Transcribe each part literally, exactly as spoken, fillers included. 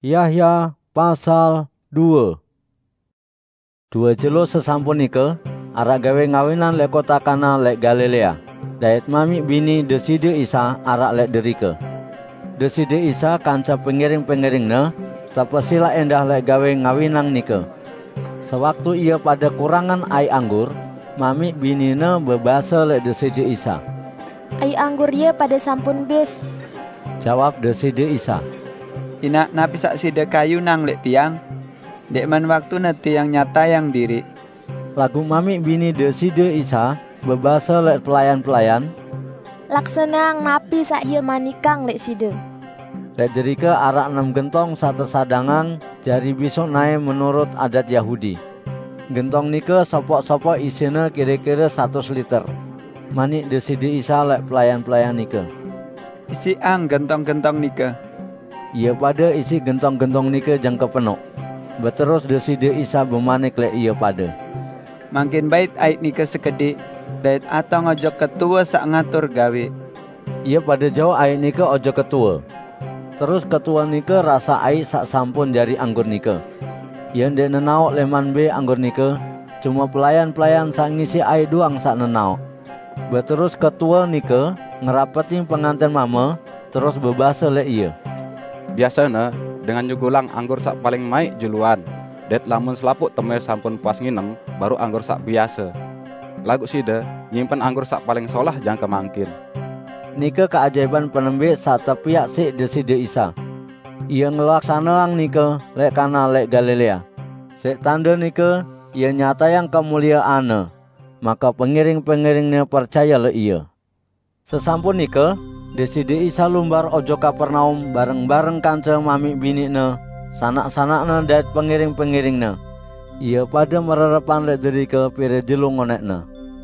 Yahya pasal dua. Dua jelo sesampun nike, arak gawe ngawinan lek kota Kana lek Galilea. Dait mami bini Deside Isa arak lek derike. Deside Isa kanca pengiring-pengiringna, tapesila endah lek gawe ngawinang nike. Sewaktu ia pada kurangan ai anggur, mami binina bebasa lek Deside Isa. Ai anggur ye pada sampun bes. Jawab Deside Isa. Ina napi sak sida kayu nang lek tiang. Dek man waktu na tiang nyata yang diri. Lagu mami bini Deside Isa bebasa lek pelayan-pelayan. Laksanang napi sak ye manikang lek sida. Lek jerike arak enam gentong satu sadangang jari besok naik menurut adat Yahudi. Gentong nike sopok-sopok isine kira-kira seratus liter. Manik Deside Isa lek pelayan-pelayan nike. Isi ang gentong-gentong nike. Ia pada isi gentong-gentong nike jangka penuh. Berterus Deside Isa bemanik lek ia pada. Makin bait ait nike sekedik. Dait atau ojo ketua sak ngatur gawe. Ia pada jauh ait nike ojo ketua. Terus ketua nike rasa ait sak sampun jari anggur nike. Ia ndek nenauk leman be anggur nike. Cuma pelayan-pelayan sak ngisi ait doang sak nenauk. Berterus ketua nike ngerapetin pengantin mama. Terus bebasa lek ia. Biasanya dengan nyugulang anggur sak paling maik juluan. Det lamun selapuk temui sampun puas nginem baru anggur sak biasa. Lagu sida nyimpen anggur sak paling solah jangka mangkin. Nike keajaiban penembe sak tepiak si Deside Isa. Ia ngelaksanaan nike lek Kana lek Galilea. Sek tanda nike ia nyata yang kemuliaane. Maka pengiring-pengiringnya percaya le ia. Sesampun nike Deside Isa lumbar ojo Kapernaum bareng-bareng kanca mami binikna, sanak-sanakna dan pengiring-pengiringna. Ia pada mererepan lek derike pire jelo ngonekna.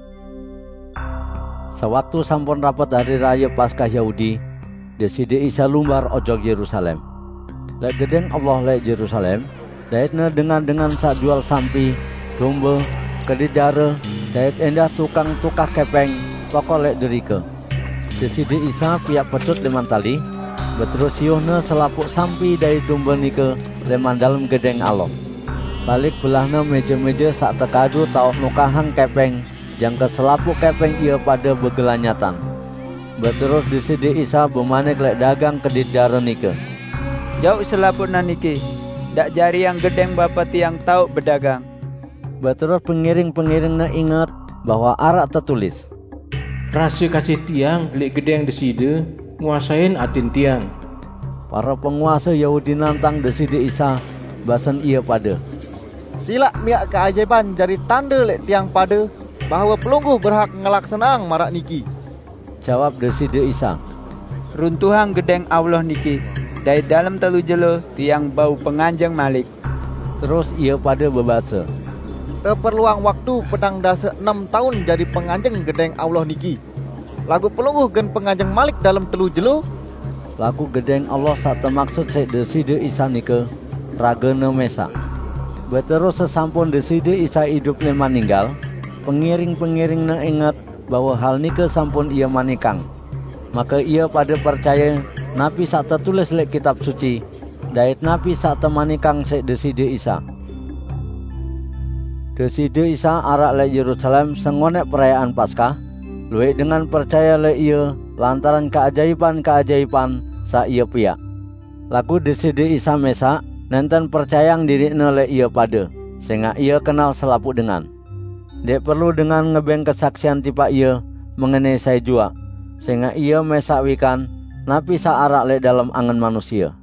Sewaktu sampun rapat hari raya Paskah Yahudi, Deside Isa lumbar ojo Yerusalem. Lek gedeng Allah lek Yerusalem, daitna dengan-dengan sak jual sampi, domba, kedidara, dait endah tukang tukah kepeng, toko lek derike. Deside Isa piak petut leman tali, berterus siuhna selapuk sampi dari domba nike leman dalam gedeng Allah. Balik belahna meja-meja sak tekadu tau nukahang kepeng, jangka selapuk kepeng ia pada begelanyatan. Berterus Deside Isa bemanik lek dagang kedidara nike. Jauh selapuk naniki, dak jari yang gedeng bapak tiang tau berdagang. Berterus pengiring-pengiringna ingat bahwa arak tertulis. Rasa kasih tiang lek gedeng Deside nguasain atin tiang. Para penguasa Yahudi nantang Deside Isa, basan ia pada. Silak miak keajaiban jari tanda lek tiang pada bahawa pelungguh berhak ngelaksanang marak niki. Jawab Deside Isa. Runtuhang gedeng Allah niki. Dari dalam telu jelo tiang bau penganjang malik. Terus ia pada berbahasa. Terperluang waktu pedang dasa enam tahun jadi penganjeng gedeng Allah niki. Lagu pelungguh gen penganjeng malik dalam telu jelo. Lagu gedeng Allah sak termaksud se Deside Isa nike ragana mesa. Berterus sesampun Deside Isa hidup le maninggal, pengiring-pengiringna ingat bahwa hal nike sampun ia manikang. Maka ia pada percaya napi sak tertulis lek kitab suci, dait napi sak temanikang se Deside Isa. Deside Isa arak lek Yerusalem sengonek perayaan Paskah, luwih dengan percaya lek ia lantaran keajaiban-keajaiban sak ia piak. Lagu Deside Isa mesa nenten percayang dirikna lek ia pada, sehingga ia kenal selapuk dengan. Dek perlu dengan ngebeng kesaksian tipa ia mengenai saya jua, sehingga ia mesak wikan napi sak arak lek dalam angan manusia.